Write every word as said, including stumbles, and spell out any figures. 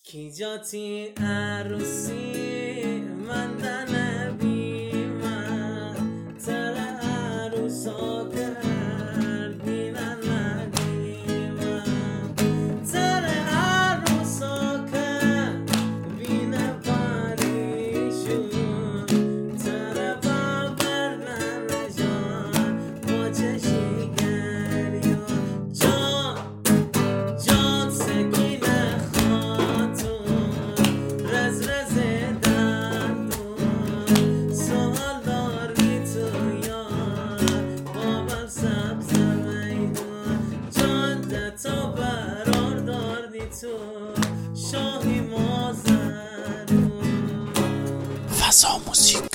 کی جاتی عروسی من دنبی من تر عروسا کرد بینن ندیمم تر عروسا کرد بینه پریشون تر بابر ننجان با چشی گریون جان جان سکینه خاتون رز رز دندون سوال داری تو یار بابم سبز میدون جان دتا برار داردی تو شاهی مازرون فضا موسیقی